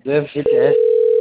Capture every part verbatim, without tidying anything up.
do F G T S.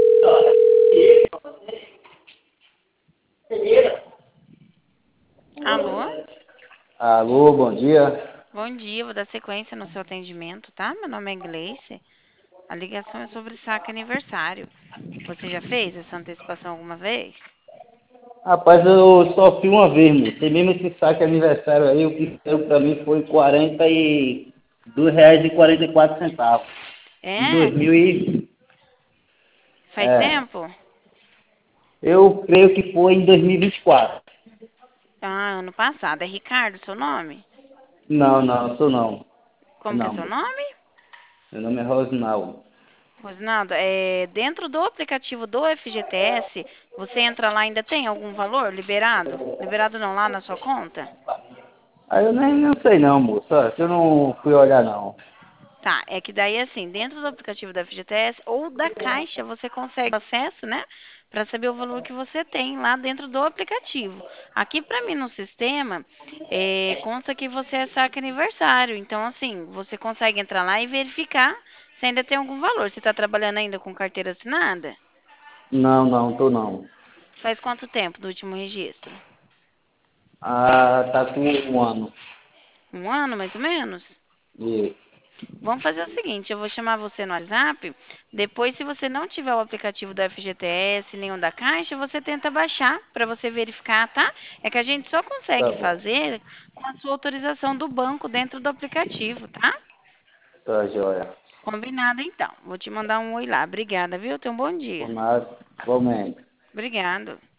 Alô? Alô, bom dia. Bom dia, vou dar sequência no seu atendimento, tá? Meu nome é Gleice. A ligação é sobre saque aniversário. Você já fez essa antecipação alguma vez? Rapaz, eu só fui uma vez, moço. Tem mesmo esse saque aniversário aí, o que deu pra mim foi quarenta e dois reais e quarenta e quatro centavos. Em É? dois mil e... Faz É, tempo? eu creio que foi em dois mil e vinte e quatro. Ah, ano passado. É Ricardo seu nome? Não, não, sou não. Como que é Não, seu moço. nome? Meu nome é Rosinaldo. Rosnaldo, é, dentro do aplicativo do F G T S, você entra lá, ainda tem algum valor liberado? Liberado não, lá na sua conta? Aí eu nem não sei não, moço. Ó, que eu não fui olhar não. Tá, é que daí assim, dentro do aplicativo da F G T S ou da Caixa, você consegue acesso, né, para saber o valor que você tem lá dentro do aplicativo. Aqui para mim no sistema, é, consta que você é saque aniversário. Então, assim, você consegue entrar lá e verificar se ainda tem algum valor. Você está trabalhando ainda com carteira assinada? Não, não, tô não. Faz quanto tempo do último registro? Ah, tá com um ano. Um ano, mais ou menos? Isso. Vamos fazer o seguinte, eu vou chamar você no WhatsApp. Depois, se você não tiver o aplicativo do F G T S, nenhum da Caixa, você tenta baixar para você verificar, tá? É que a gente só Tá consegue bom. fazer com a sua autorização do banco dentro do aplicativo, tá? Tá joia. Combinado, então. Vou te mandar um oi lá. Obrigada, viu? Tenha um bom Por dia. nada. Igualmente. Obrigado.